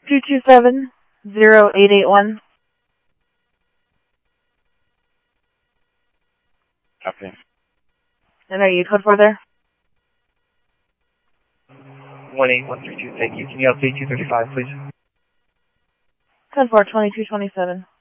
227-0881. Copy. And are you code 4 there? 18132, thank you. Can you update 235, please? Code 4, 2227.